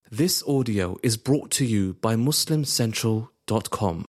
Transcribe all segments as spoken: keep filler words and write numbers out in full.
This audio is brought to you by muslim central dot com.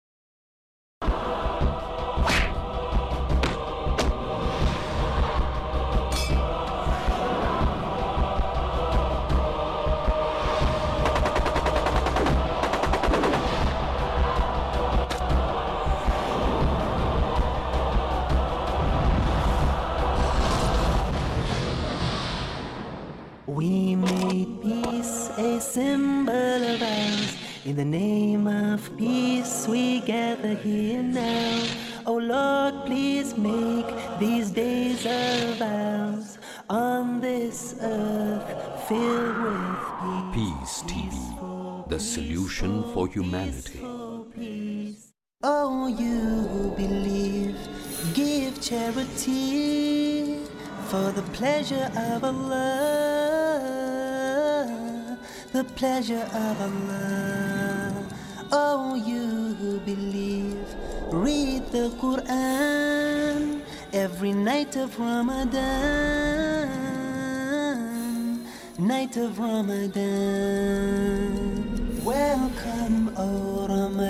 We made peace a symbol of ours. In the name of peace we gather here now. Oh Lord, please make these days of ours on this earth filled with peace. Peace T V, the solution for humanity. Peace. Oh, you who believe, give charity for the pleasure of Allah, the pleasure of Allah. Oh, you who believe, read the Quran every night of Ramadan, night of Ramadan. Welcome, O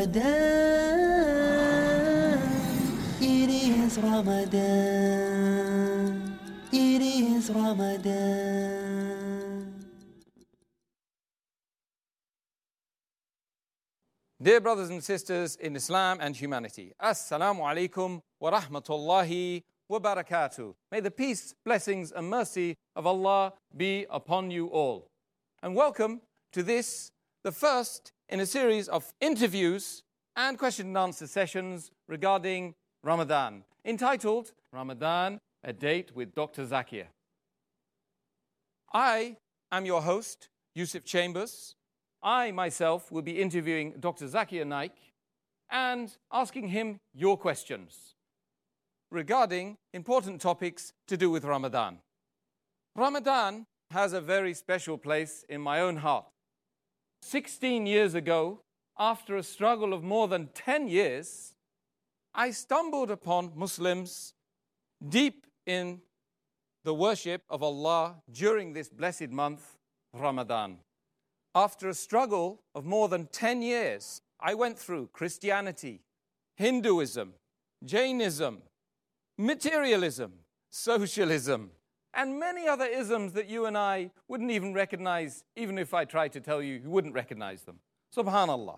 Ramadan, it is Ramadan, it is Ramadan. Dear brothers and sisters in Islam and humanity, Assalamu alaikum wa rahmatullahi wa barakatuh. May the peace, blessings and mercy of Allah be upon you all. And welcome to this, the first in a series of interviews and question and answer sessions regarding Ramadan, entitled Ramadan, a Date with Doctor Zakir. I am your host, Yusuf Chambers. I myself will be interviewing Doctor Zakir Naik and asking him your questions regarding important topics to do with Ramadan. Ramadan has a very special place in my own heart. Sixteen years ago, after a struggle of more than ten years, I stumbled upon Muslims deep in the worship of Allah during this blessed month, Ramadan. After a struggle of more than ten years, I went through Christianity, Hinduism, Jainism, materialism, socialism, and many other isms that you and I wouldn't even recognize, even if I tried to tell you, you wouldn't recognize them. Subhanallah.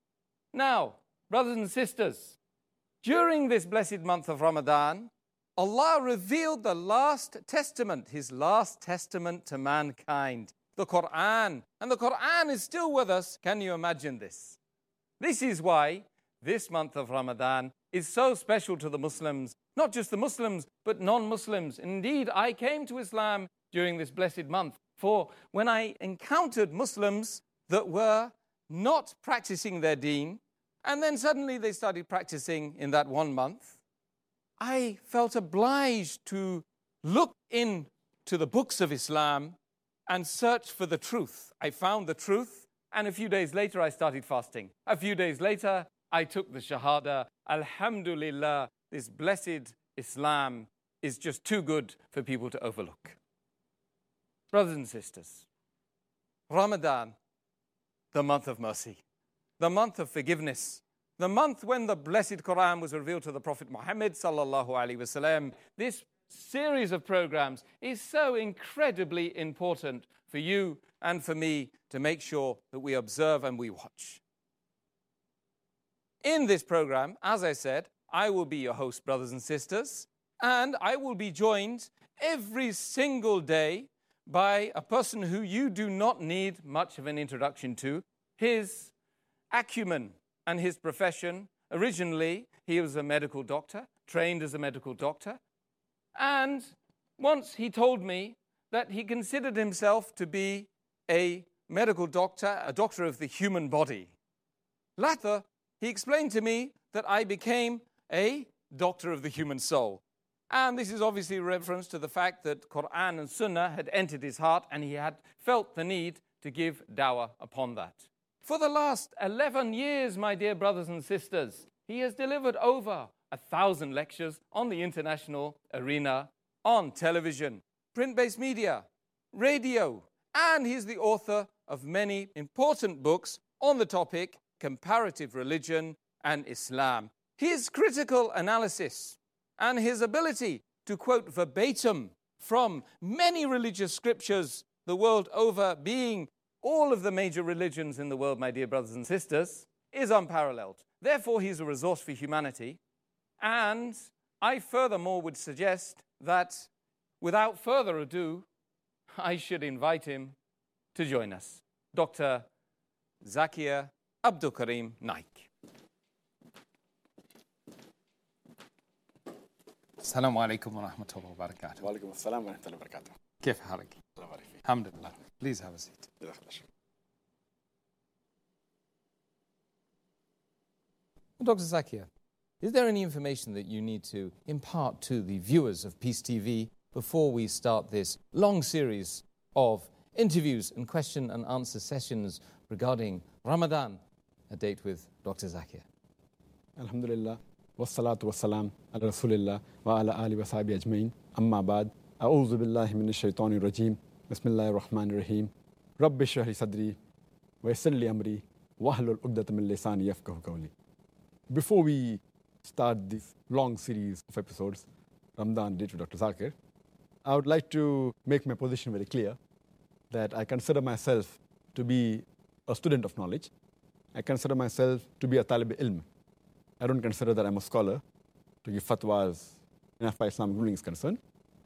Now, brothers and sisters, during this blessed month of Ramadan, Allah revealed the last testament, His last testament to mankind, the Quran. And the Quran is still with us. Can you imagine this? This is why this month of Ramadan is so special to the Muslims, not just the Muslims, but non-Muslims. Indeed, I came to Islam during this blessed month, for when I encountered Muslims that were not practicing their deen, and then suddenly they started practicing in that one month, I felt obliged to look into the books of Islam and search for the truth. I found the truth, and a few days later I started fasting. A few days later, I took the Shahada. Alhamdulillah, this blessed Islam is just too good for people to overlook. Brothers and sisters, Ramadan, the month of mercy, the month of forgiveness, the month when the blessed Quran was revealed to the Prophet Muhammad sallallahu alaihi wasallam. This series of programs is so incredibly important for you and for me to make sure that we observe and we watch. In this program, as I said, I will be your host, brothers and sisters, and I will be joined every single day by a person who you do not need much of an introduction to. His acumen and his profession, originally he was a medical doctor, trained as a medical doctor, and once he told me that he considered himself to be a medical doctor, a doctor of the human body. Later, he explained to me that I became a doctor of the human soul. And this is obviously a reference to the fact that Quran and Sunnah had entered his heart and he had felt the need to give dawah upon that. For the last eleven years, my dear brothers and sisters, he has delivered over a thousand lectures on the international arena, on television, print-based media, radio, and he's the author of many important books on the topic comparative religion and Islam. His critical analysis and his ability to quote verbatim from many religious scriptures the world over, being all of the major religions in the world, my dear brothers and sisters, is unparalleled. Therefore, he's a resource for humanity. And I furthermore would suggest that, without further ado, I should invite him to join us. Doctor Zakir Abdul Karim Naik. Assalamu alaikum wa rahmatullahi wa barakatuh. Wa alaikum assalam wa rahmatullahi wa barakatuh. كيف حالك؟ Alhamdulillah. Please have a seat. Doctor Zakir, is there any information that you need to impart to the viewers of Peace T V before we start this long series of interviews and question and answer sessions regarding Ramadan, a date with Doctor Zakir? Alhamdulillah, wassalatu wassalam ala rasulillah wa ala ali wa sahbihi ajmain, amma ba'd, a'udhu billahi minash shaitanir rajim, bismillahir rahmanir rahim, rabbi shrah li sadri wa yassir li amri wahlul uqdatam min lisani yafqahu qawli. Before we start this long series of episodes, Ramadan Day to Doctor Zakir, I would like to make my position very clear that I consider myself to be a student of knowledge. I consider myself to be a talib ilm. I don't consider that I'm a scholar to give fatwas as far as Islamic ruling is concerned.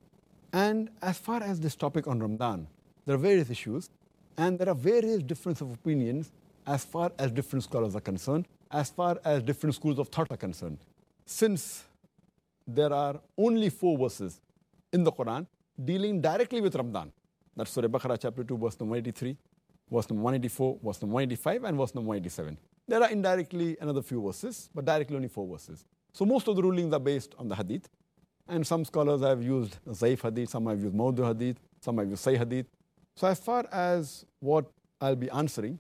And as far as this topic on Ramadan, there are various issues and there are various differences of opinions as far as different scholars are concerned, as far as different schools of thought are concerned. Since there are only four verses in the Quran dealing directly with Ramadan, that's Surah Baqarah chapter two, verse number one eighty-three, verse number one eighty-four, verse number one eighty-five, and verse number one eighty-seven. There are indirectly another few verses, but directly only four verses. So most of the rulings are based on the hadith, and some scholars have used Zaif hadith, some have used Mawdu hadith, some have used Sahih hadith. So as far as what I'll be answering,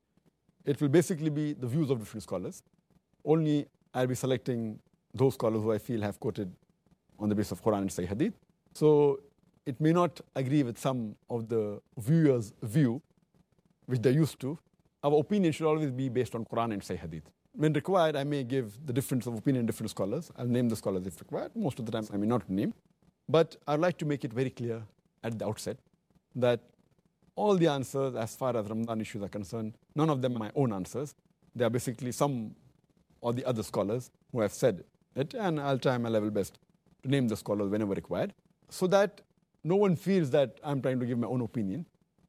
it will basically be the views of different scholars. Only I'll be selecting those scholars who I feel have quoted on the basis of Quran and Sahih hadith. So it may not agree with some of the viewers' view, which they're used to. Our opinion should always be based on Quran and Sahih hadith. When required, I may give the difference of opinion in different scholars. I'll name the scholars if required. Most of the time, I may not name. But I'd like to make it very clear at the outset that all the answers as far as Ramadan issues are concerned, none of them are my own answers. They are basically some or the other scholars who have said it, and I'll try my level best to name the scholars whenever required, so that no one feels that I'm trying to give my own opinion.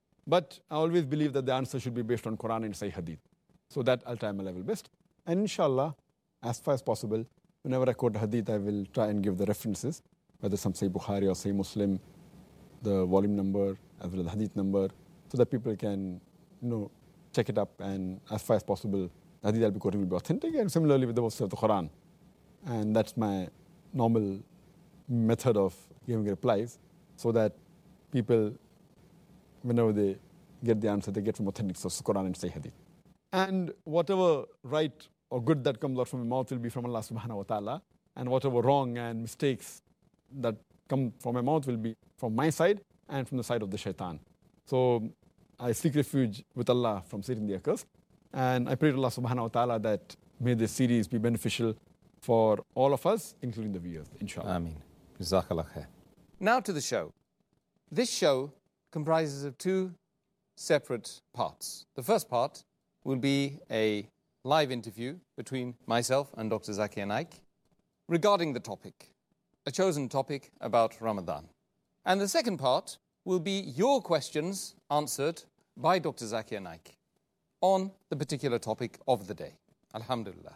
But I always believe that the answer should be based on Quran and Sahih hadith. So that I'll try my level best. And inshallah, as far as possible, whenever I quote a hadith, I will try and give the references, whether some say Bukhari or say Muslim, the volume number, as well as the hadith number, so that people can, you know, check it up, and as far as possible, the hadith I'll be quoting will be authentic, and similarly with the verses of the Quran. And that's my normal method of giving replies, so that people, whenever they get the answer, they get from authentic sources, Quran and Sahih hadith. And whatever right or good that comes out from my mouth will be from Allah subhanahu wa ta'ala, and whatever wrong and mistakes that come from my mouth will be from my side and from the side of the shaitan. So I seek refuge with Allah from Satan the accursed, and I pray to Allah subhanahu wa ta'ala that may this series be beneficial for all of us, including the viewers, inshallah. Ameen. Jazakallah khair. Now to the show. This show comprises of two separate parts. The first part will be a live interview between myself and Doctor Zakir Naik regarding the topic, a chosen topic about Ramadan. And the second part will be your questions answered by Doctor Zakir Naik on the particular topic of the day. Alhamdulillah.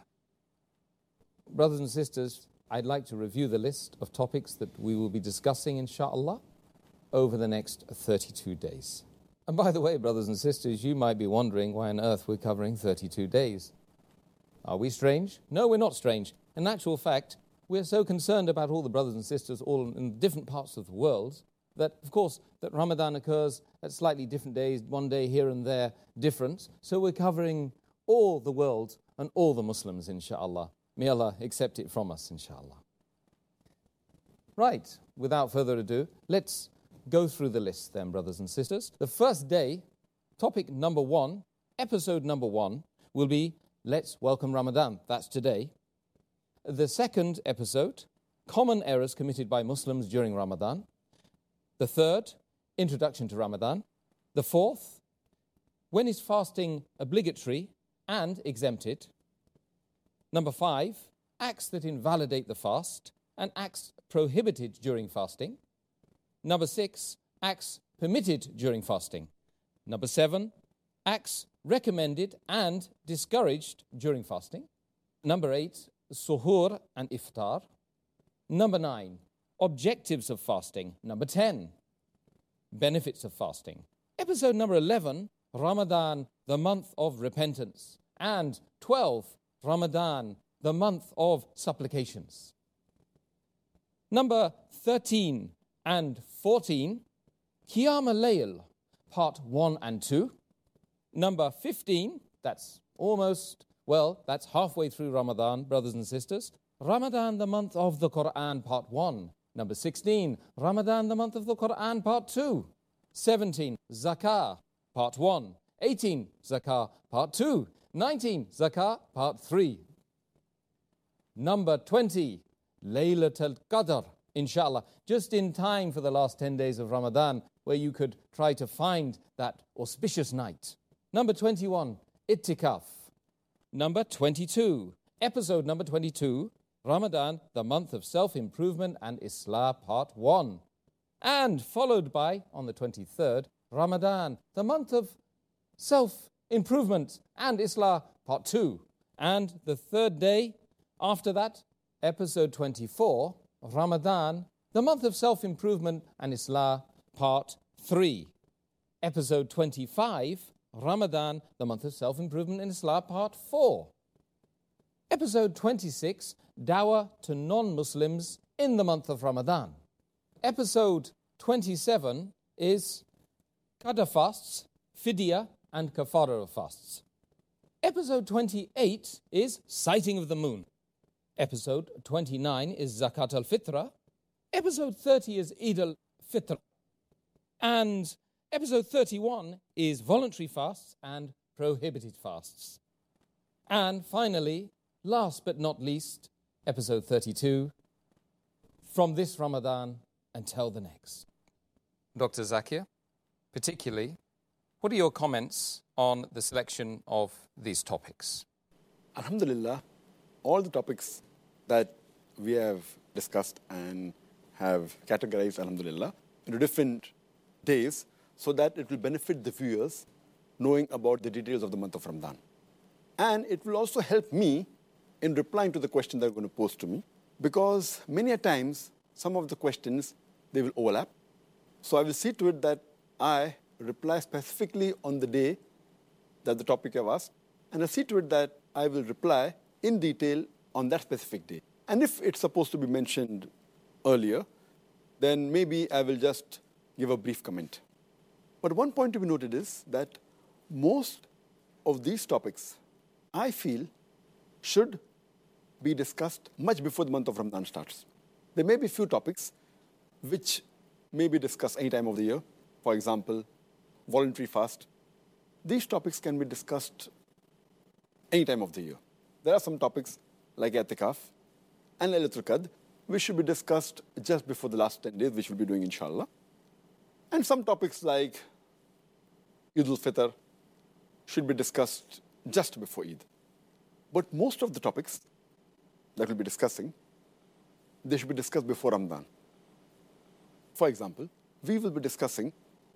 Brothers and sisters, I'd like to review the list of topics that we will be discussing, inshallah, over the next thirty-two days. And by the way, brothers and sisters, you might be wondering why on earth we're covering thirty-two days. Are we strange? No, we're not strange. In actual fact, we're so concerned about all the brothers and sisters all in different parts of the world that, of course, that Ramadan occurs at slightly different days, one day here and there, different. So we're covering all the world and all the Muslims, inshallah. May Allah accept it from us, inshallah. Right, without further ado, let's go through the list then, brothers and sisters. The first day, topic number one, episode number one, will be Let's Welcome Ramadan. That's today. The second episode, Common Errors Committed by Muslims During Ramadan. The third, Introduction to Ramadan. The fourth, When is fasting obligatory and exempted? Number five, acts that invalidate the fast and acts prohibited during fasting. Number six, acts permitted during fasting. Number seven, acts recommended and discouraged during fasting. Number eight, suhoor and iftar. Number nine, objectives of fasting. Number ten, benefits of fasting. Episode number eleven, Ramadan, the month of repentance. And twelve, Ramadan, the month of supplications. Number thirteen and fourteen, Qiyam al-Layl, part one and two. Number fifteen, that's almost, well, that's halfway through Ramadan, brothers and sisters. Ramadan, the month of the Quran, part one. Number sixteen, Ramadan, the month of the Quran, part two. seventeen, Zakah, part one. eighteen, Zakah, part two. nineteen, Zakah, part three. Number twenty, Laylatul Qadr, inshallah, just in time for the last ten days of Ramadan, where you could try to find that auspicious night. Number twenty-one, Ittikaf. Number twenty-two, episode number twenty-two, Ramadan, the month of self-improvement and Islah, part one. And followed by, on the twenty-third, Ramadan, the month of self-improvement and Islah, part two. And the third day, after that, episode twenty-four, Ramadan, the month of self-improvement and Islah, part three. Episode twenty-five, Ramadan, the month of self-improvement and Islah, part four. Episode twenty-six, Dawah to non-Muslims in the month of Ramadan. Episode twenty-seven is Qadr fasts, Fidya and Kafara of fasts. Episode twenty-eight is Sighting of the Moon. Episode twenty-nine is Zakat al-Fitra. Episode thirty is Eid al-Fitr. And episode thirty-one is voluntary fasts and prohibited fasts. And finally, last but not least, episode thirty-two, from this Ramadan until the next. Doctor Zakir, particularly, what are your comments on the selection of these topics? Alhamdulillah, all the topics that we have discussed and have categorized, alhamdulillah, into different days so that it will benefit the viewers knowing about the details of the month of Ramadan. And it will also help me in replying to the question they're going to pose to me, because many a times some of the questions, they will overlap. So I will see to it that I reply specifically on the day that the topic I've asked, and I'll see to it that I will reply in detail on that specific day. And if it's supposed to be mentioned earlier, then maybe I will just give a brief comment. But one point to be noted is that most of these topics, I feel, should be discussed much before the month of Ramadan starts. There may be few topics which may be discussed any time of the year. For example, voluntary fast. These topics can be discussed any time of the year. There are some topics like I'tikaf and Laylatul Qadr, which should be discussed just before the last ten days, which we'll be doing inshallah. And some topics like Eid al-Fitr should be discussed just before Eid. But most of the topics that we'll be discussing, they should be discussed before Ramadan. For example, we will be discussing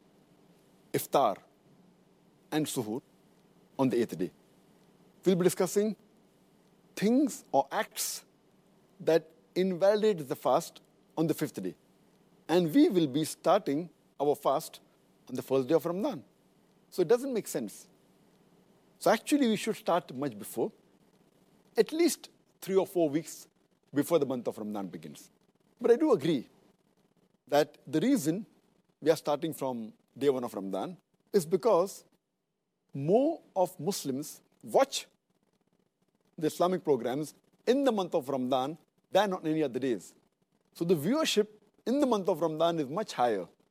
iftar and suhoor on the eighth day. We'll be discussing things or acts that invalidate the fast on the fifth day. And we will be starting our fast on the first day of Ramadan. So it doesn't make sense. So actually we should start much before, at least three or four weeks before the month of Ramadan begins. But I do agree that the reason we are starting from day one of Ramadan is because more of Muslims watch the Islamic programs in the month of Ramadan than on any other days. So the viewership in the month of Ramadan is much higher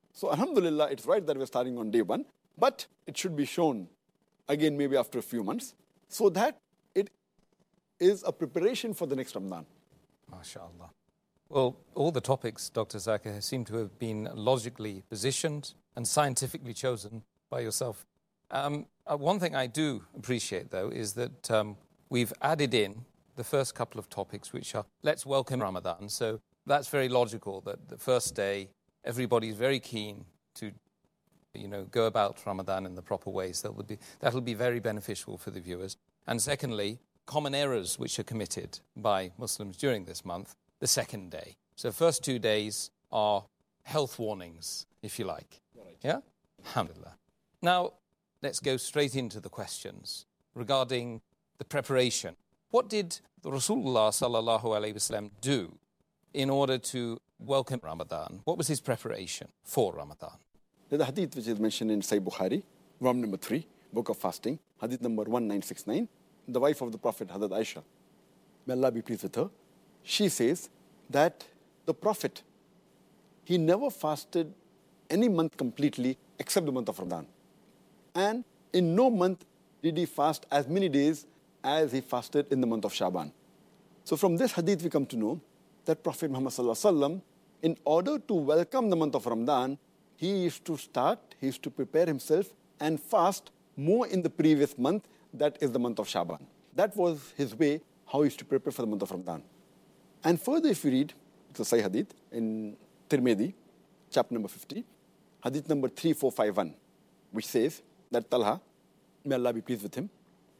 So alhamdulillah, it's right that we're starting on day one, but it should be shown again maybe after a few months, so that it is a preparation for the next Ramadan. MashaAllah. Well, all the topics, Doctor Zakir, seem to have been logically positioned and scientifically chosen by yourself. Um, uh, one thing I do appreciate, though, is that um, we've added in the first couple of topics, which are, let's welcome Ramadan. So that's very logical that the first day, everybody's very keen to, you know, go about Ramadan in the proper ways. That would be, that'll be very beneficial for the viewers. And secondly, common errors which are committed by Muslims during this month, the second day. So first two days are health warnings, if you like. Right. Yeah? Alhamdulillah. Now, let's go straight into the questions regarding the preparation. What did the Rasulullah sallallahu alayhi wasallam do in order to welcome Ramadan? What was his preparation for Ramadan? The hadith which is mentioned in Sahih Bukhari, volume number three, Book of Fasting, hadith number one nine six nine, the wife of the Prophet, Hazrat Aisha, may Allah be pleased with her, she says that the Prophet, he never fasted any month completely except the month of Ramadan. And in no month did he fast as many days as he fasted in the month of Shaban. So from this hadith we come to know that Prophet Muhammad sallallahu alaihi wasallam, in order to welcome the month of Ramadan, he used to start, he used to prepare himself and fast more in the previous month, that is the month of Shaban. That was his way, how he used to prepare for the month of Ramadan. And further, if you read the Sahih Hadith in Tirmidhi, chapter number fifty, Hadith number three four five one, which says that Talha, may Allah be pleased with him,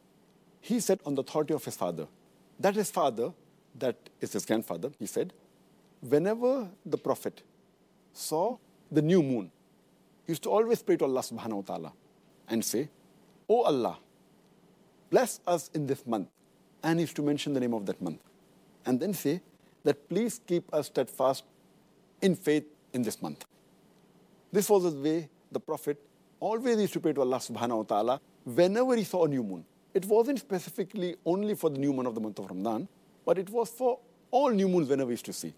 he said on the authority of his father, that his father, that is his grandfather, he said, whenever the Prophet saw the new moon, he used to always pray to Allah subhanahu wa ta'ala and say, "O Allah, bless us in this month." And he used to mention the name of that month. And then say that please keep us steadfast in faith in this month. This was the way the Prophet always used to pray to Allah subhanahu wa ta'ala whenever he saw a new moon. It wasn't specifically only for the new moon of the month of Ramadan, but it was for all new moons whenever he used to see.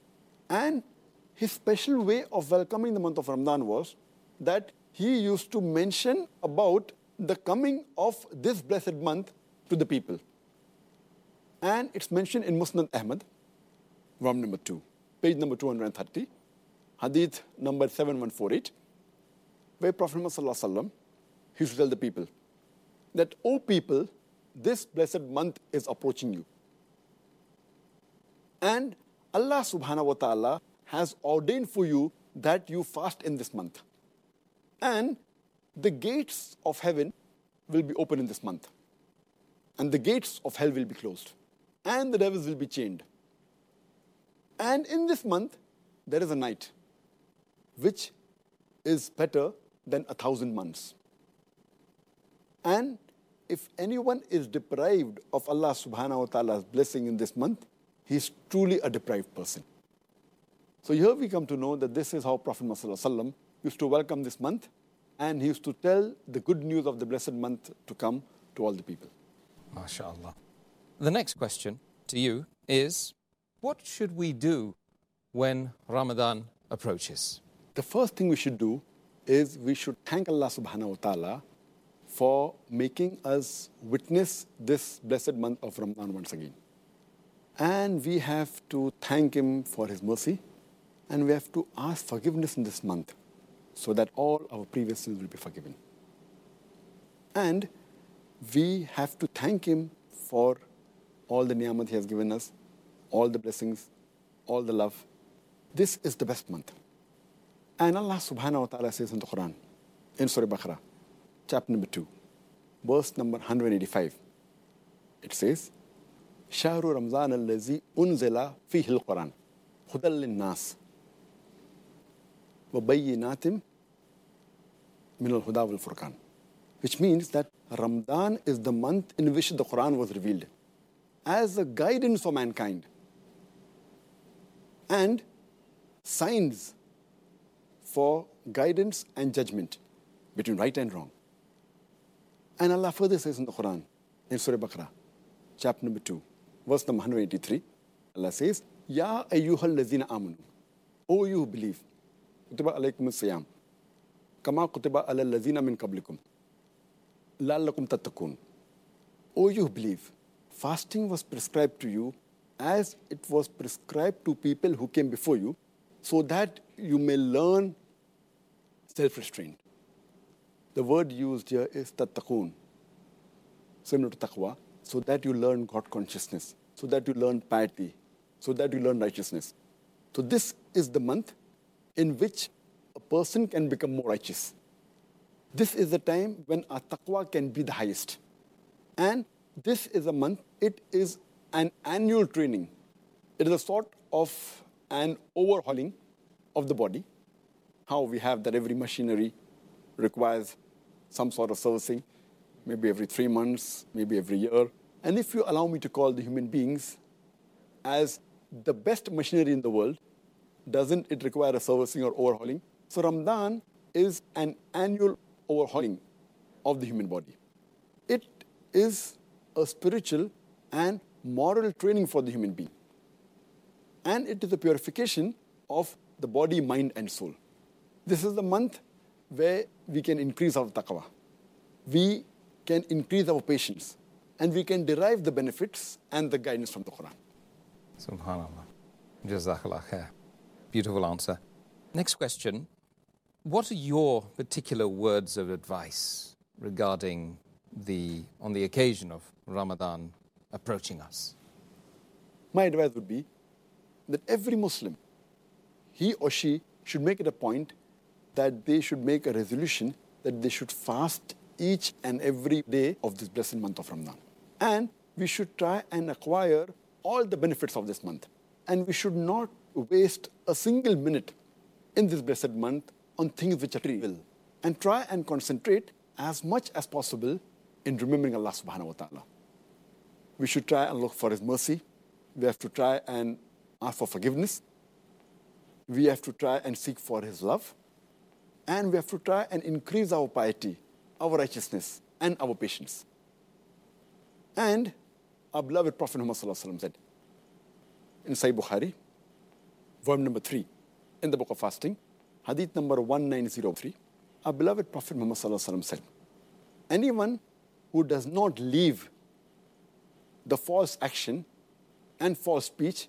And his special way of welcoming the month of Ramadan was that he used to mention about the coming of this blessed month to the people. And it's mentioned in Musnad Ahmad, volume number two, page number two hundred thirty, hadith number seven one four eight, where Prophet Muhammad sallallahu alaihi wasallam, he used to tell the people that, "O people, this blessed month is approaching you. And Allah subhanahu wa ta'ala has ordained for you that you fast in this month. And the gates of heaven will be open in this month. And the gates of hell will be closed. And the devils will be chained. And in this month, there is a night which is better than a thousand months. And if anyone is deprived of Allah subhanahu wa ta'ala's blessing in this month, he is truly a deprived person." So here we come to know that this is how Prophet Muhammad sallallahu alaihi wasallam used to welcome this month, and he used to tell the good news of the blessed month to come to all the people. MashaAllah. The next question to you is, what should we do when Ramadan approaches? The first thing we should do is we should thank Allah subhanahu wa ta'ala for making us witness this blessed month of Ramadan once again. And we have to thank him for his mercy, and we have to ask forgiveness in this month so that all our previous sins will be forgiven. And we have to thank him for all the ni'amat he has given us, all the blessings, all the love. This is the best month. And Allah subhanahu wa ta'ala says in the Quran, in Surah Baqarah, chapter number two, verse number one eighty-five, it says, "Shahru Ramzan allazi unzila fihi al-Quran, hudal lin-nas, wa bayyinatim min al-huda wal-furqan." Which means that Ramadan is the month in which the Quran was revealed as a guidance for mankind and signs for guidance and judgment between right and wrong. And Allah further says in the Quran, in Surah Baqarah, chapter number two, verse number one eighty-three, Allah says, "Ya ayyuhal lazina amanu," O you who believe, kutiba alaykum as-siyam kama kutiba ala allazina min qablikum la'allakum tattaqun. O you who believe, fasting was prescribed to you as it was prescribed to people who came before you, so that you may learn self-restraint. The word used here is tattaqun, similar to taqwa, so that you learn God consciousness, so that you learn piety, so that you learn righteousness. So this is the month in which a person can become more righteous. This is the time when our taqwa can be the highest. And this is a month, it is an annual training. It is a sort of an overhauling of the body. How we have that every machinery requires some sort of servicing, maybe every three months, maybe every year. And if you allow me to call the human beings as the best machinery in the world, doesn't it require a servicing or overhauling? So Ramadan is an annual overhauling of the human body. It is a spiritual and moral training for the human being. And it is a purification of the body, mind, and soul. This is the month where we can increase our taqwa. We can increase our patience. And we can derive the benefits and the guidance from the Quran. Subhanallah. Jazakallah khair. Beautiful answer. Next question. What are your particular words of advice regarding the, on the occasion of Ramadan approaching us? My advice would be that every Muslim, he or she should make it a point that they should make a resolution that they should fast each and every day of this blessed month of Ramadan. And we should try and acquire all the benefits of this month. And we should not waste a single minute in this blessed month on things which are trivial. And try and concentrate as much as possible in remembering Allah subhanahu wa ta'ala. We should try and look for His mercy. We have to try and ask for forgiveness. We have to try and seek for His love. And we have to try and increase our piety, our righteousness, and our patience. And our beloved Prophet Muhammad sallallahu alaihi wasallam said in Sahih Bukhari, volume number three, in the book of fasting, hadith number one nine zero three, our beloved Prophet Muhammad sallallahu alaihi wasallam said, anyone who does not leave the false action and false speech,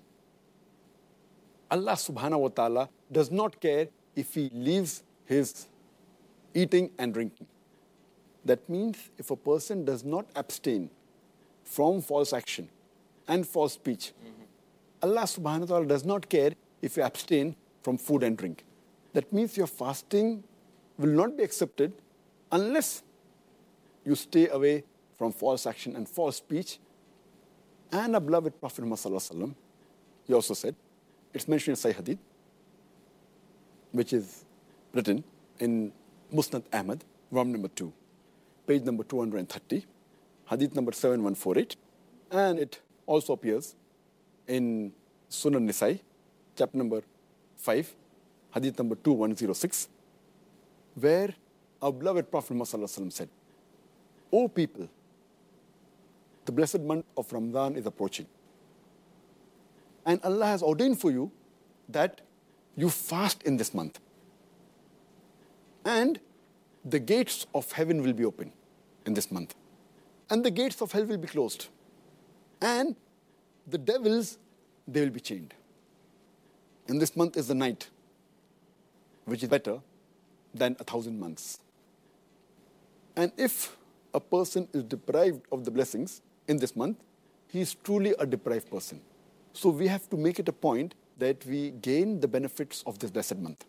Allah subhanahu wa ta'ala does not care if he leaves his eating and drinking. That means if a person does not abstain from false action and false speech, mm-hmm. Allah subhanahu wa ta'ala does not care if you abstain from food and drink. That means your fasting will not be accepted unless you stay away from false action and false speech. And our beloved Prophet Muhammad sallallahu alaihi wasallam, he also said, it's mentioned in Sahih Hadith, which is written in Musnad Ahmad, volume number two, page number two hundred thirty, Hadith number seven one four eight, and it also appears in Sunan Nisai, chapter number five, Hadith number two one zero six, where our beloved Prophet Muhammad sallallahu alaihi wasallam said, O people, the blessed month of Ramadan is approaching. And Allah has ordained for you that you fast in this month. And the gates of heaven will be open in this month. And the gates of hell will be closed. And the devils, they will be chained. And this month is the night, which is better than a thousand months. And if a person is deprived of the blessings in this month, he is truly a deprived person. So we have to make it a point that we gain the benefits of this blessed month.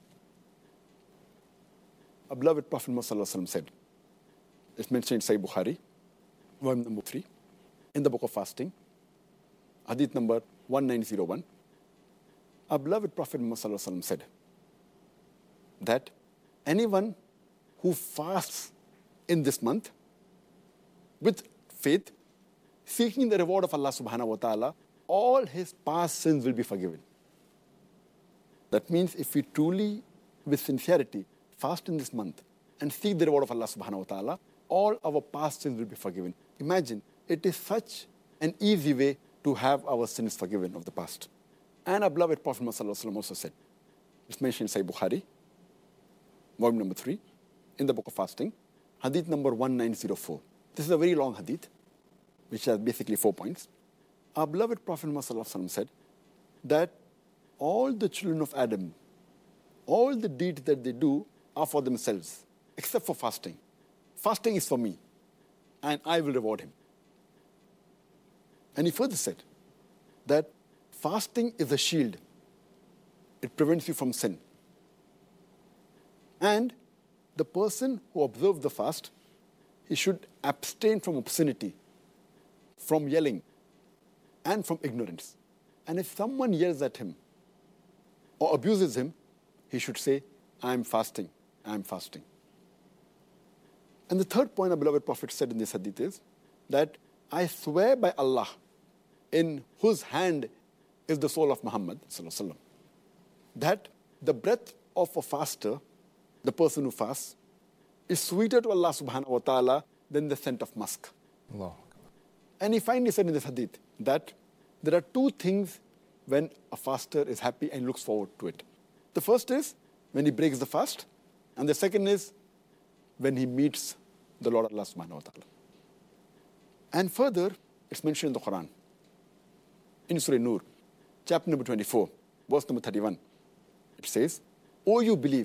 Our beloved Prophet Muhammad sallallahu alaihi wasallam said, it's mentioned in Sahih Bukhari, volume number three, in the book of fasting, hadith number one nine zero one, our beloved Prophet Muhammad sallallahu alaihi wasallam said that anyone who fasts in this month with faith, seeking the reward of Allah subhanahu wa ta'ala, all his past sins will be forgiven. That means if we truly, with sincerity, fast in this month and seek the reward of Allah subhanahu wa ta'ala, all our past sins will be forgiven. Imagine, it is such an easy way to have our sins forgiven of the past. And our beloved Prophet Muhammad sallallahu alaihi wasallam also said, it's mentioned in Sahih Bukhari, volume number three, in the book of fasting, hadith number one nine zero four. This is a very long hadith, which has basically four points. Our beloved Prophet Muhammad said that all the children of Adam, all the deeds that they do are for themselves, except for fasting. Fasting is for me, and I will reward him. And he further said that fasting is a shield. It prevents you from sin. And the person who observes the fast, he should abstain from obscenity, from yelling, and from ignorance. And if someone yells at him or abuses him, he should say, I am fasting, I am fasting. And the third point our beloved Prophet said in this hadith is that I swear by Allah, in whose hand is the soul of Muhammad, that the breath of a faster, the person who fasts, is sweeter to Allah subhanahu wa ta'ala than the scent of musk. Allah. And he finally said in this hadith that there are two things when a faster is happy and looks forward to it. The first is when he breaks the fast, and the second is when he meets the Lord Allah subhanahu wa ta'ala. And further, it's mentioned in the Quran, in Surah Nur, chapter number twenty-four, verse number thirty-one. It says, O you believe,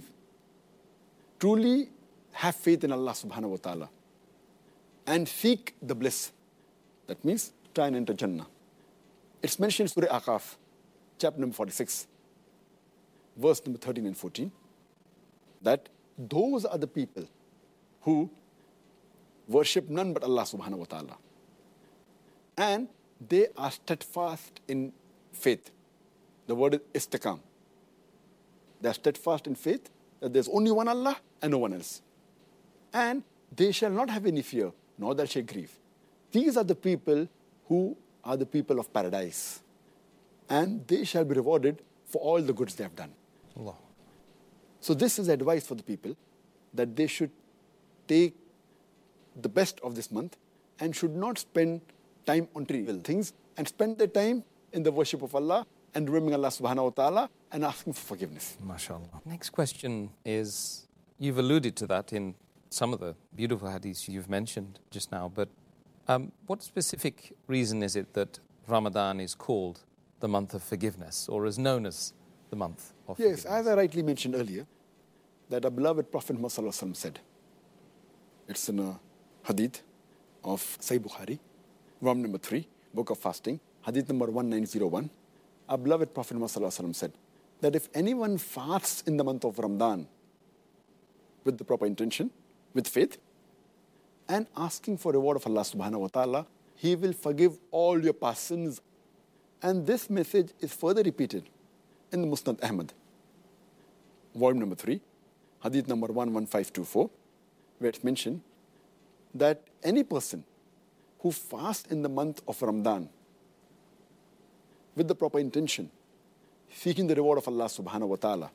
truly have faith in Allah subhanahu wa ta'ala and seek the bliss. That means try and enter Jannah. It's mentioned in Surah Aqaf, chapter number forty-six, verse number thirteen and fourteen, that those are the people who worship none but Allah subhanahu wa ta'ala. And they are steadfast in faith. The word is istiqam. They are steadfast in faith that there's only one Allah and no one else. And they shall not have any fear, nor that shall grieve. These are the people who are the people of paradise. And they shall be rewarded for all the goods they have done. Allah. So this is advice for the people, that they should take the best of this month and should not spend time on trivial things and spend their time in the worship of Allah and remembering Allah subhanahu wa ta'ala and asking for forgiveness. MashaAllah. Next question is, you've alluded to that in some of the beautiful hadiths you've mentioned just now, but um, what specific reason is it that Ramadan is called the month of forgiveness, or is known as the month of Yes, forgiveness? as I rightly mentioned earlier, that our beloved Prophet Muhammad said, it's in a hadith of Sahih Bukhari, volume number three, book of fasting, hadith number one nine zero one. Our beloved Prophet Muhammad said that if anyone fasts in the month of Ramadan with the proper intention, with faith, and asking for reward of Allah subhanahu wa ta'ala, He will forgive all your past sins. And this message is further repeated in the Musnad Ahmad, volume number three, hadith number one one five two four, where it's mentioned that any person who fasts in the month of Ramadan with the proper intention, seeking the reward of Allah subhanahu wa ta'ala,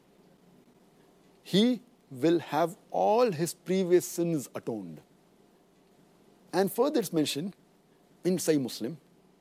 he will have all his previous sins atoned. And further it's mentioned in Sahih Muslim,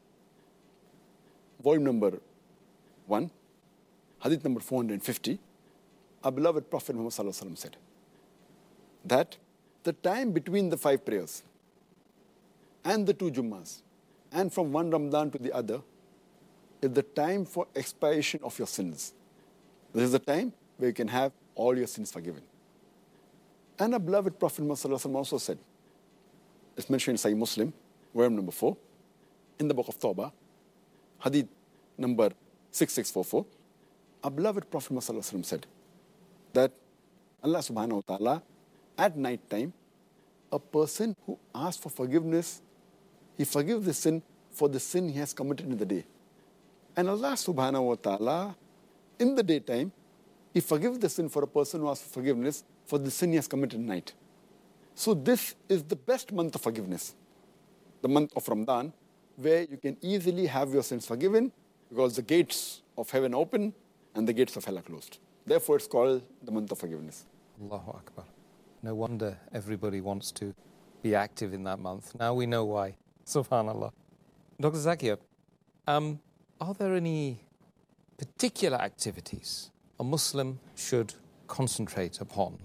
volume number one, hadith number four hundred fifty, our beloved Prophet Muhammad said that the time between the five prayers and the two Jummas, and from one Ramadan to the other, is the time for expiation of your sins. This is the time where you can have all your sins forgiven. And our beloved Prophet Muhammad also said, it's mentioned in Sahih Muslim, volume number four, in the book of Tawbah, hadith number six six four four, our beloved Prophet Muhammad said that Allah subhanahu wa ta'ala, at night time, a person who asks for forgiveness, he forgives the sin for the sin he has committed in the day. And Allah subhanahu wa ta'ala, in the daytime, He forgives the sin for a person who asks for forgiveness for the sin he has committed at night. So this is the best month of forgiveness, the month of Ramadan, where you can easily have your sins forgiven because the gates of heaven are open and the gates of hell are closed. Therefore, it's called the month of forgiveness. Allahu Akbar. No wonder everybody wants to be active in that month. Now we know why. Subhanallah. Doctor Zakir, um, are there any particular activities a Muslim should concentrate upon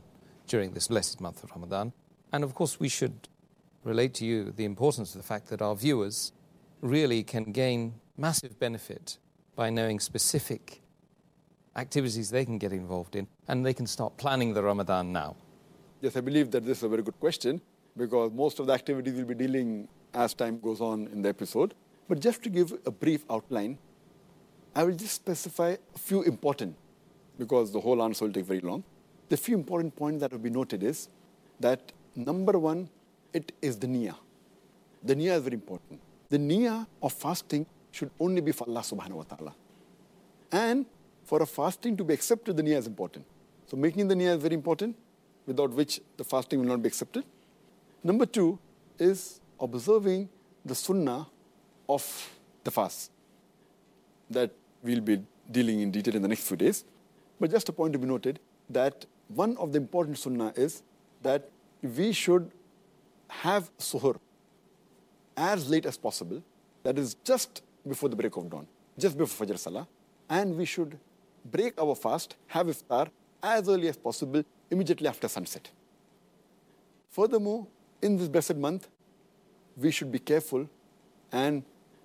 during this blessed month of Ramadan. And of course, we should relate to you the importance of the fact that our viewers really can gain massive benefit by knowing specific activities they can get involved in, and they can start planning the Ramadan now. Yes, I believe that this is a very good question, because most of the activities will be dealing as time goes on in the episode. But just to give a brief outline, I will just specify a few important, because the whole answer will take very long. The few important points that will be noted is that, number one, it is the niyyah. The niyyah is very important. The niyyah of fasting should only be for Allah subhanahu wa ta'ala. And for a fasting to be accepted, the niyyah is important. So making the niyyah is very important, without which the fasting will not be accepted. Number two is observing the sunnah of the fast that we'll be dealing in detail in the next few days. But just a point to be noted, that one of the important sunnah is that we should have suhoor as late as possible, that is just before the break of dawn, just before Fajr Salah, and we should break our fast, have iftar as early as possible, immediately after sunset. Furthermore, in this blessed month, we should be careful and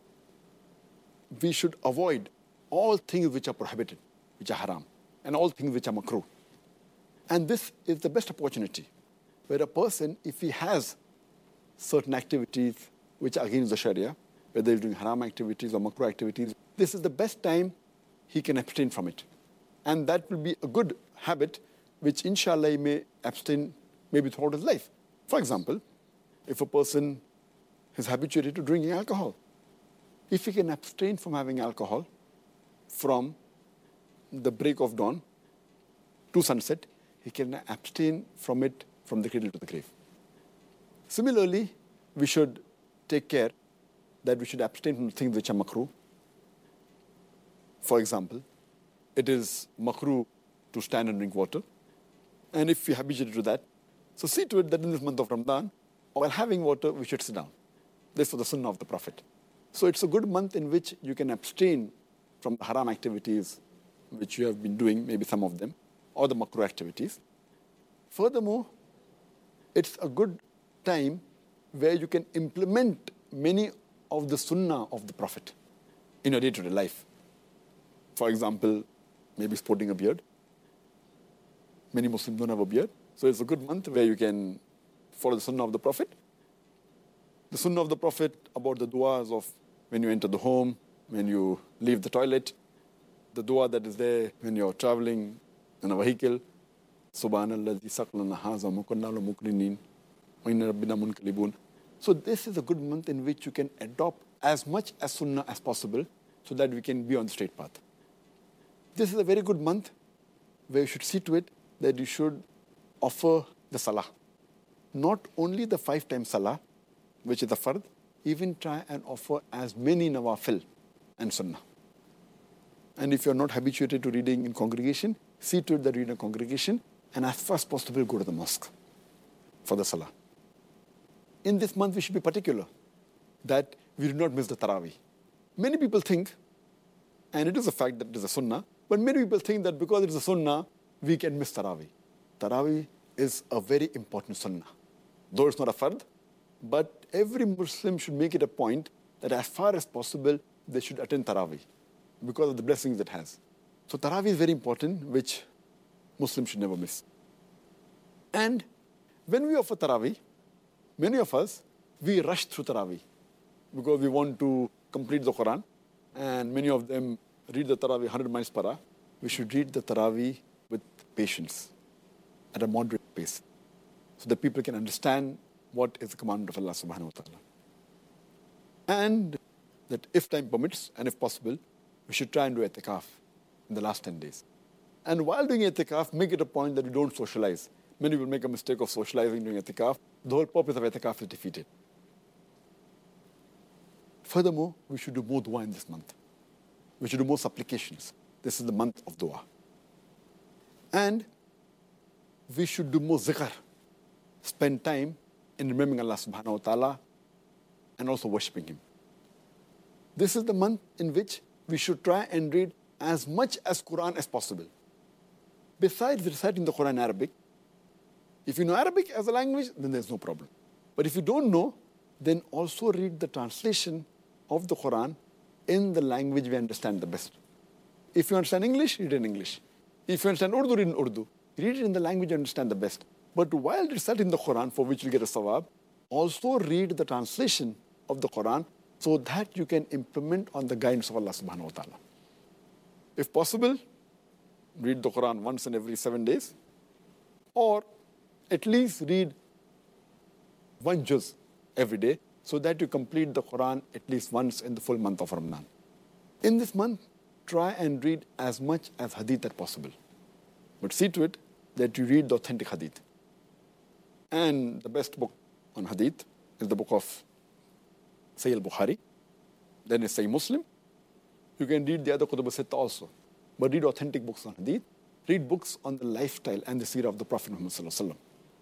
we should avoid all things which are prohibited, which are haram, and all things which are makruh. And this is the best opportunity where a person, if he has certain activities which are against the Sharia, whether he's doing haram activities or makruh activities, this is the best time he can abstain from it. And that will be a good habit which inshallah he may abstain maybe throughout his life. For example, if a person is habituated to drinking alcohol, if he can abstain from having alcohol from the break of dawn to sunset, he can abstain from it from the cradle to the grave. Similarly, we should take care that we should abstain from things which are makruh. For example, it is makruh to stand and drink water. And if you're habituated to that, so see to it that in this month of Ramadan, while having water, we should sit down. This was the sunnah of the Prophet. So it's a good month in which you can abstain from the haram activities which you have been doing, maybe some of them, or the makruh activities. Furthermore, it's a good time where you can implement many of the sunnah of the Prophet in your day-to-day life. For example, maybe sporting a beard. Many Muslims don't have a beard. So it's a good month where you can follow the sunnah of the Prophet. The sunnah of the Prophet about the du'as of when you enter the home, when you leave the toilet, the dua that is there when you're traveling in a vehicle. Subhanallah, saqlana haza mukannalu mukrinin, wa inna rabbina munqalibun. So this is a good month in which you can adopt as much as sunnah as possible so that we can be on the straight path. This is a very good month where you should see to it that you should offer the salah. Not only the five times salah, which is the fard, even try and offer as many nawafil and sunnah. And if you're not habituated to reading in congregation, see to it that you read in a congregation, and as far as possible go to the mosque for the salah. In this month, we should be particular that we do not miss the Taraweeh. Many people think, and it is a fact that it is a sunnah, but many people think that because it is a sunnah, we can miss Taraweeh. Taraweeh is a very important sunnah. Though it's not a fard, but every Muslim should make it a point that as far as possible, they should attend Taraweeh because of the blessings it has. So Taraweeh is very important, which Muslims should never miss. And when we offer Taraweeh, many of us, we rush through Taraweeh because we want to complete the Quran, and many of them read the Taraweeh one hundred miles per hour. We should read the Taraweeh with patience, at a moderate pace, so that people can understand what is the commandment of Allah subhanahu wa ta'ala. And that if time permits, and if possible, we should try and do i'tikaf in the last ten days. And while doing i'tikaf, make it a point that we don't socialize. Many will make a mistake of socializing during i'tikaf. The whole purpose of i'tikaf is defeated. Furthermore, we should do more dua in this month. We should do more supplications. This is the month of dua. And we should do more zikr. Spend time in remembering Allah subhanahu wa ta'ala and also worshipping Him. This is the month in which we should try and read as much as Quran as possible. Besides reciting the Quran in Arabic, If you know Arabic as a language, then there's no problem. But if you don't know, then also read the translation of the Quran in the language we understand the best. If you understand English, read it in English. If you understand Urdu, read it in Urdu. Read it in the language you understand the best. But while reciting the Quran, for which you get a sawab, also read the translation of the Quran so that you can implement on the guidance of Allah subhanahu wa ta'ala. If possible, read the Quran once in every seven days, or at least read one juz every day so that you complete the Quran at least once in the full month of Ramadan. In this month, try and read as much as hadith as possible. But see to it that you read the authentic hadith. And the best book on hadith is the book of Sahih al-Bukhari. Then is Sahih Muslim. You can read the other Kutub al-Sitta also. But read authentic books on hadith. Read books on the lifestyle and the seerah of the Prophet Muhammad sallallahu alaihi wasallam.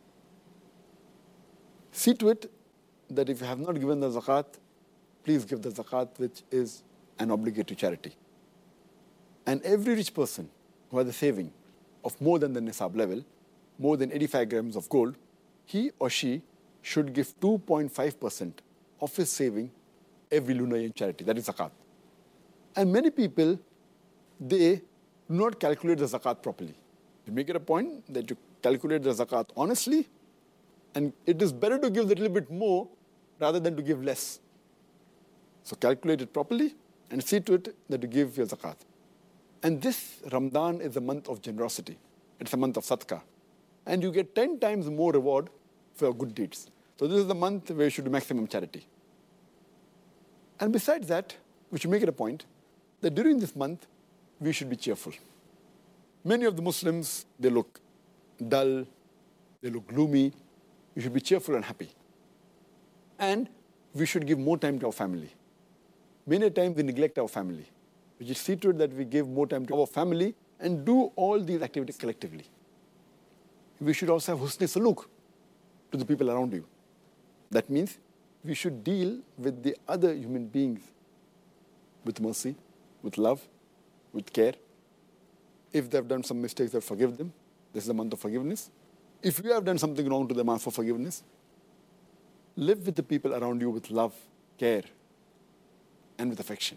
See to it that if you have not given the zakat, please give the zakat, which is an obligatory charity. And every rich person who has a saving of more than the nisab level, more than eighty-five grams of gold, he or she should give two point five percent of his saving every lunar year in charity. That is zakat. And many people, they do not calculate the zakat properly. You make it a point that you calculate the zakat honestly, and it is better to give a little bit more rather than to give less. So calculate it properly and see to it that you give your zakat. And this Ramadan is a month of generosity. It's a month of sadaqah. And you get ten times more reward for your good deeds. So this is the month where you should do maximum charity. And besides that, we should make it a point that during this month, we should be cheerful. Many of the Muslims, they look dull, they look gloomy. We should be cheerful and happy. And we should give more time to our family. Many times we neglect our family. We should see to it that we give more time to our family and do all these activities collectively. We should also have husn saluk to the people around you. That means we should deal with the other human beings with mercy, with love, with care. If they have done some mistakes, then forgive them. This is the month of forgiveness. If you have done something wrong to them, ask for forgiveness. Live with the people around you with love, care, and with affection.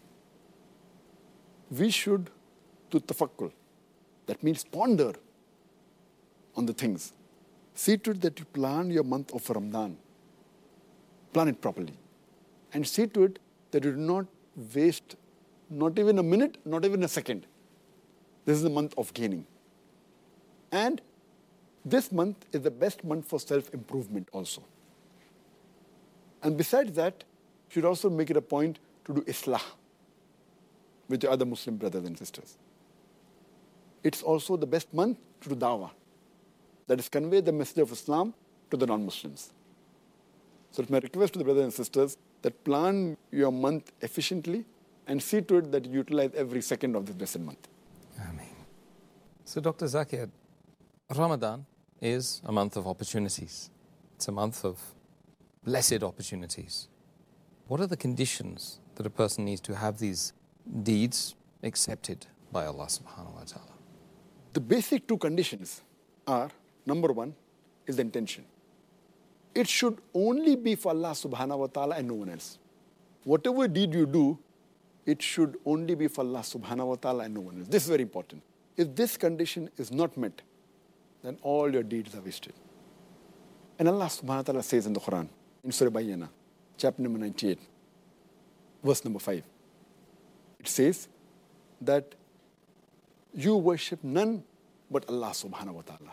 We should do tafakkul. That means ponder on the things. See to it that you plan your month of Ramadan. Plan it properly. And see to it that you do not waste not even a minute, not even a second. This is the month of gaining. And this month is the best month for self-improvement also. And besides that, you should also make it a point to do islah with your other Muslim brothers and sisters. It's also the best month to do dawah. That is, convey the message of Islam to the non-Muslims. So it's my request to the brothers and sisters that plan your month efficiently and see to it that you utilize every second of this blessed month. Ameen. So Doctor Zakir, Ramadan is a month of opportunities. It's a month of blessed opportunities. What are the conditions that a person needs to have these deeds accepted by Allah subhanahu wa ta'ala? The basic two conditions are, number one, is the intention. It should only be for Allah subhanahu wa ta'ala and no one else. Whatever deed you do, it should only be for Allah subhanahu wa ta'ala and no one else. This is very important. If this condition is not met, then all your deeds are wasted. And Allah subhanahu wa ta'ala says in the Quran, in Surah Bayyana, chapter number ninety-eight, verse number five, it says that you worship none but Allah subhanahu wa ta'ala.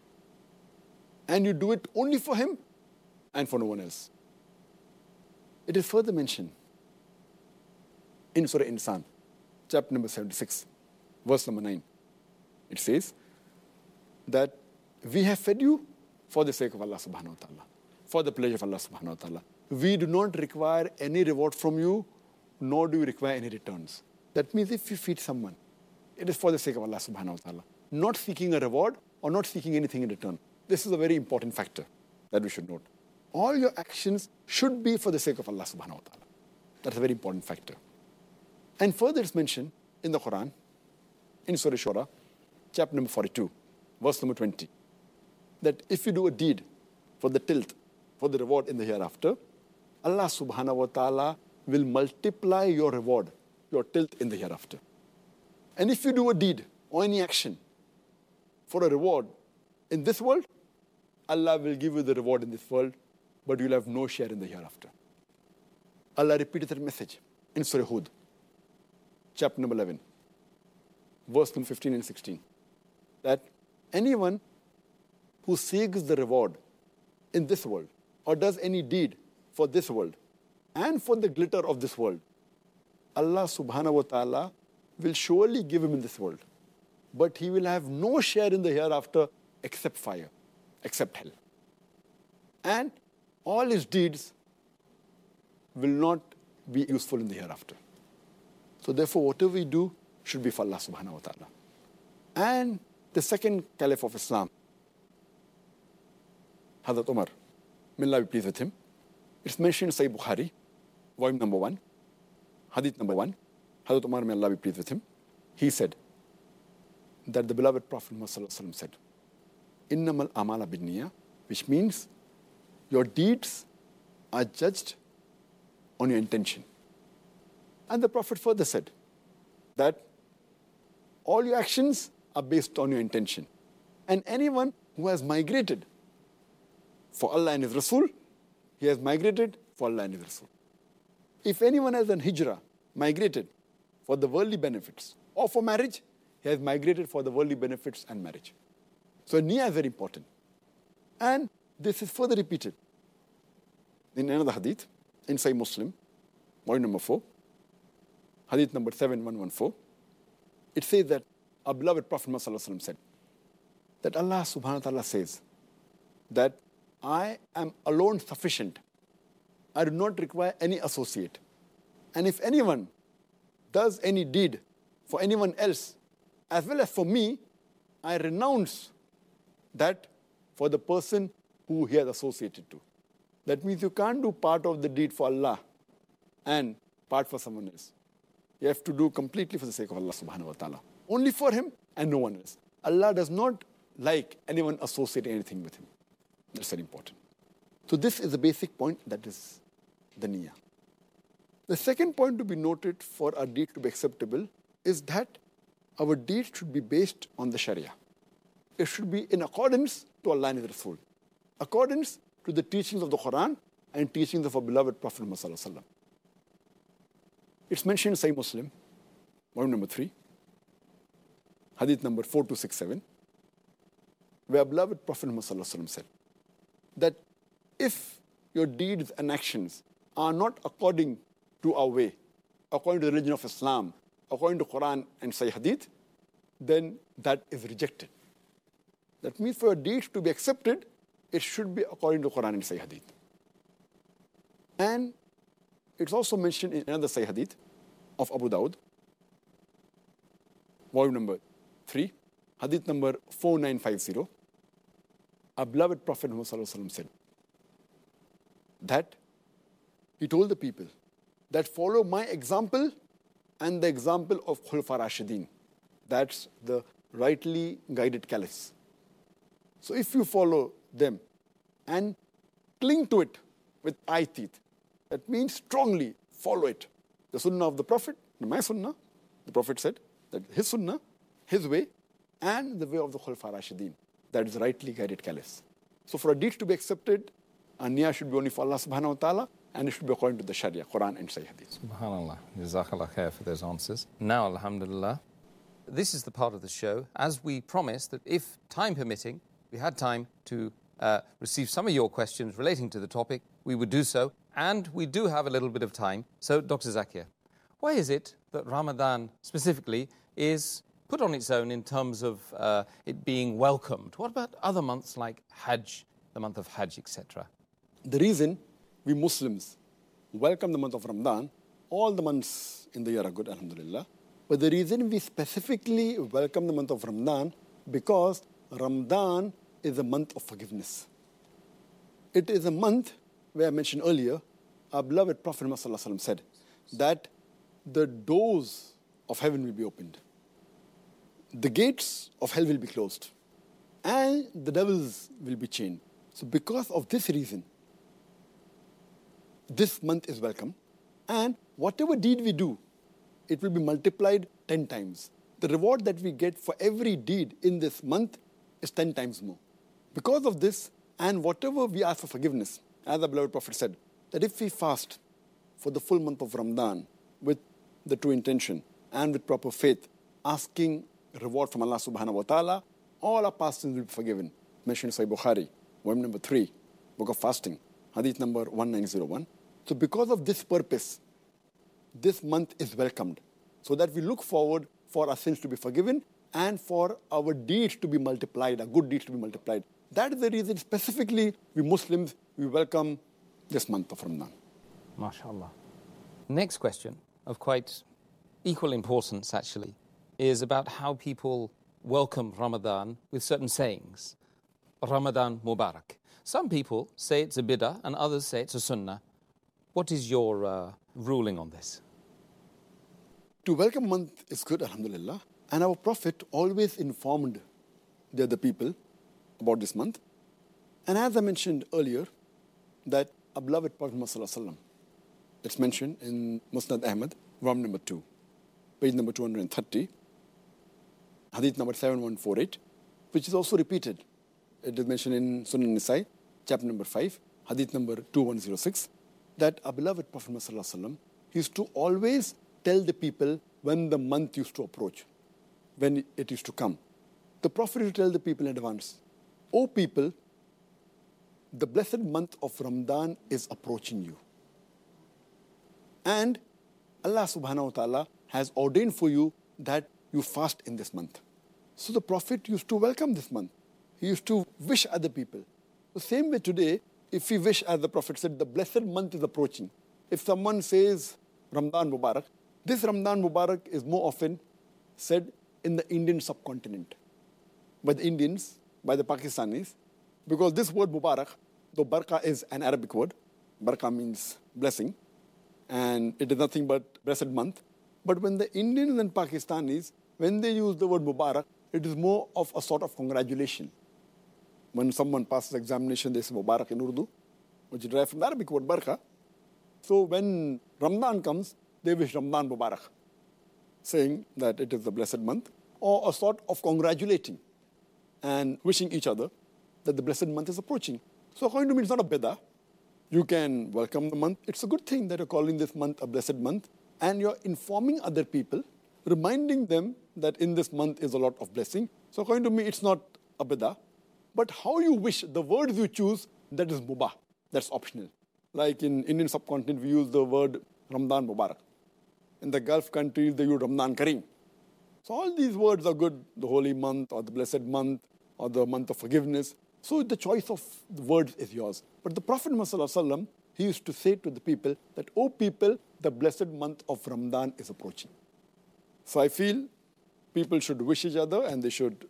And you do it only for Him and for no one else. It is further mentioned in Surah Insan, chapter number seventy-six, verse number nine. It says that we have fed you for the sake of Allah subhanahu wa ta'ala, for the pleasure of Allah subhanahu wa ta'ala. We do not require any reward from you, nor do we require any returns. That means if you feed someone, it is for the sake of Allah subhanahu wa ta'ala, not seeking a reward or not seeking anything in return. This is a very important factor that we should note. All your actions should be for the sake of Allah subhanahu wa ta'ala. That's a very important factor. And further it's mentioned in the Quran, in Surah Shura, chapter number forty-two, verse number twenty. that if you do a deed for the tilth, for the reward in the hereafter, Allah subhanahu wa ta'ala will multiply your reward, your tilth in the hereafter. And if you do a deed or any action for a reward in this world, Allah will give you the reward in this world, but you'll have no share in the hereafter. Allah repeated that message in Surah Hud, chapter number eleven, verse number fifteen and sixteen, that anyone who seeks the reward in this world or does any deed for this world and for the glitter of this world, Allah subhanahu wa ta'ala will surely give him in this world, but he will have no share in the hereafter except fire, except hell. And all his deeds will not be useful in the hereafter. So therefore, whatever we do should be for Allah subhanahu wa ta'ala. And the second caliph of Islam, Hazrat Umar, may Allah be pleased with him, it's mentioned in Sahih Bukhari, volume number one, hadith number one. Hazrat Umar, may Allah be pleased with him, he said that the beloved Prophet Muhammad said, Innamal amala bin-niyya, which means your deeds are judged on your intention. And the Prophet further said that all your actions are based on your intention. And anyone who has migrated for Allah and His Rasul, he has migrated for Allah and His Rasul. If anyone has done hijrah, migrated for the worldly benefits or for marriage, he has migrated for the worldly benefits and marriage. So niyyah is very important. And this is further repeated in another hadith, in Sahih Muslim, volume number four, hadith number seven one one four. It says that our beloved Prophet Muhammad said that Allah subhanahu wa ta'ala says that I am alone sufficient. I do not require any associate. And if anyone does any deed for anyone else, as well as for me, I renounce that for the person who he has associated to. That means you can't do part of the deed for Allah and part for someone else. You have to do completely for the sake of Allah subhanahu wa ta'ala. Only for him and no one else. Allah does not like anyone associating anything with him. That's very important. So this is the basic point, that is the niyyah. The second point to be noted for our deed to be acceptable is that our deed should be based on the Sharia. It should be in accordance to Allah and His Rasul, accordance to the teachings of the Quran and teachings of our beloved Prophet Muhammad. It's mentioned in Sahih Muslim, volume number three, hadith number four two six seven, where our beloved Prophet Muhammad said that if your deeds and actions are not according to our way, according to the religion of Islam, according to Quran and Sahih Hadith, then that is rejected. That means for your deeds to be accepted, it should be according to Quran and Sahih Hadith. And it's also mentioned in another Sahih Hadith of Abu Dawud, volume number three, Hadith number four nine five zero. Our beloved Prophet Muhammad said that he told the people that follow my example and the example of Khulafa Rashidin. That's the rightly guided caliphs. So if you follow them and cling to it with eye teeth, that means strongly follow it. The sunnah of the Prophet, my sunnah, the Prophet said that his sunnah, his way, and the way of the Khulafa Rashidin. That is rightly guided caliphs. So for a deed to be accepted, a niyyah should be only for Allah subhanahu wa ta'ala, and it should be according to the Sharia, Quran and Sahih Hadith. SubhanAllah. Jazakallah khair for those answers. Now, alhamdulillah, this is the part of the show, as we promised, that if time permitting, we had time to uh, receive some of your questions relating to the topic, we would do so. And we do have a little bit of time. So, Doctor Zakir, why is it that Ramadan specifically is put on its own in terms of uh, it being welcomed? What about other months like Hajj, the month of Hajj, et cetera? The reason we Muslims welcome the month of Ramadan, all the months in the year are good, alhamdulillah. But the reason we specifically welcome the month of Ramadan, because Ramadan is a month of forgiveness. It is a month where I mentioned earlier, our beloved Prophet Muhammad said that the doors of heaven will be opened. The gates of hell will be closed. and the devils will be chained. So because of this reason, this month is welcome, and whatever deed we do, it will be multiplied ten times. The reward that we get for every deed in this month is ten times more. Because of this, and whatever we ask for forgiveness, as the beloved Prophet said, that if we fast for the full month of Ramadan with the true intention and with proper faith, asking reward from Allah subhanahu wa ta'ala, all our past sins will be forgiven. Mentioned in Sahih Bukhari, volume number three, book of fasting, hadith number one nine zero one. So because of this purpose, this month is welcomed, so that we look forward for our sins to be forgiven and for our deeds to be multiplied, our good deeds to be multiplied. That is the reason specifically we Muslims, we welcome this month of Ramadan. MashaAllah. Next question, of quite equal importance actually, is about how people welcome Ramadan with certain sayings. Ramadan Mubarak. Some people say it's a bid'ah and others say it's a sunnah. What is your uh, ruling on this? To welcome a month is good, alhamdulillah. And our Prophet always informed the other people about this month. And as I mentioned earlier, that our beloved Prophet Muhammad, it's mentioned in Musnad Ahmad, volume number two, page number two hundred thirty, hadith number seven one four eight, which is also repeated. It is mentioned in Sunan Nisai, chapter number five, hadith number two one zero six, that our beloved Prophet Muhammad used to always tell the people when the month used to approach, when it used to come. The Prophet used to tell the people in advance, O people, the blessed month of Ramadan is approaching you. And Allah subhanahu wa ta'ala has ordained for you that you fast in this month. So the Prophet used to welcome this month. He used to wish other people. The same way today, if we wish, as the Prophet said, the blessed month is approaching. If someone says Ramadan Mubarak, this Ramadan Mubarak is more often said in the Indian subcontinent, by the Indians, by the Pakistanis, because this word Mubarak, though Baraka is an Arabic word, Baraka means blessing, and it is nothing but blessed month. But when the Indians and Pakistanis, when they use the word Mubarak, it is more of a sort of congratulation. When someone passes examination, they say Mubarak in Urdu, which is derived from the Arabic word Baraka. So when Ramadan comes, they wish Ramadan Mubarak, saying that it is the blessed month, or a sort of congratulating and wishing each other that the blessed month is approaching. So according to me, it's not a bid'ah. You can welcome the month. It's a good thing that you're calling this month a blessed month, and you're informing other people, reminding them that in this month is a lot of blessing. So according to me, it's not a bid'ah. But how you wish, the words you choose, that is mubah. That's optional. Like in Indian subcontinent, we use the word Ramadan Mubarak. In the Gulf countries, they use Ramadan Kareem. So all these words are good, the holy month or the blessed month or the month of forgiveness. So the choice of the words is yours. But the Prophet Muhammad, he used to say to the people that, O people, the blessed month of Ramadan is approaching. So I feel people should wish each other and they should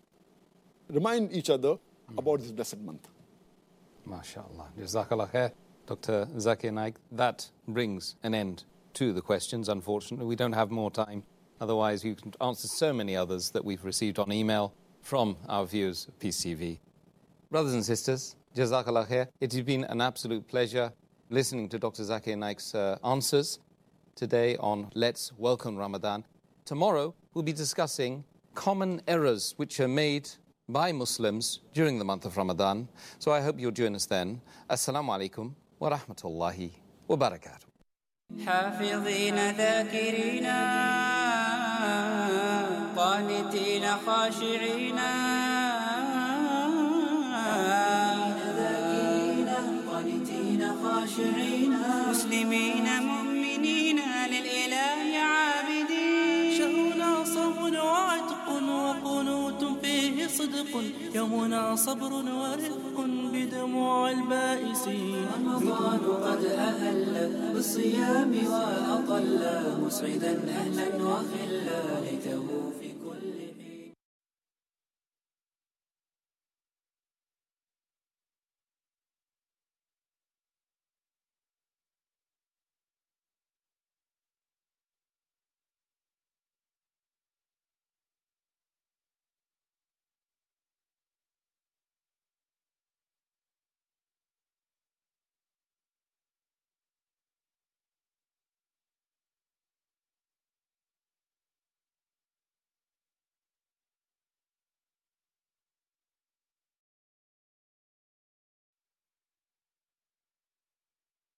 remind each other about this blessed month. MashaAllah. Jazakallah khair. Doctor Zakir Naik, that brings an end to the questions, unfortunately. We don't have more time. Otherwise, you can answer so many others that we've received on email from our viewers of Peace T V. Brothers and sisters, Jazakallah khair. It has been an absolute pleasure listening to Doctor Zakir Naik's uh, answers today on Let's Welcome Ramadan. Tomorrow, we'll be discussing common errors which are made by Muslims during the month of Ramadan. So I hope you'll join us then. Assalamu alaikum wa rahmatullahi wa barakatuh. حافظين ذاكرين قانتين خاشعين ذاكرين قانتين خاشعين مسلمين مؤمنين للإله عابدين شهرنا صوم وعتق وقنوت فيه صدق يومنا صبر ورفق بدموع البائسين رمضان قد أهل بالصيام وأطل مسعدا أهلا وخلا ليته في